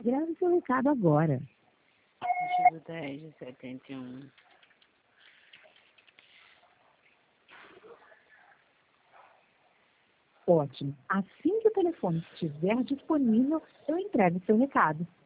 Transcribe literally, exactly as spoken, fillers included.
Grave seu recado agora. Artigo dez de setenta e um. Ótimo. Assim que o telefone estiver disponível, eu entrego seu recado.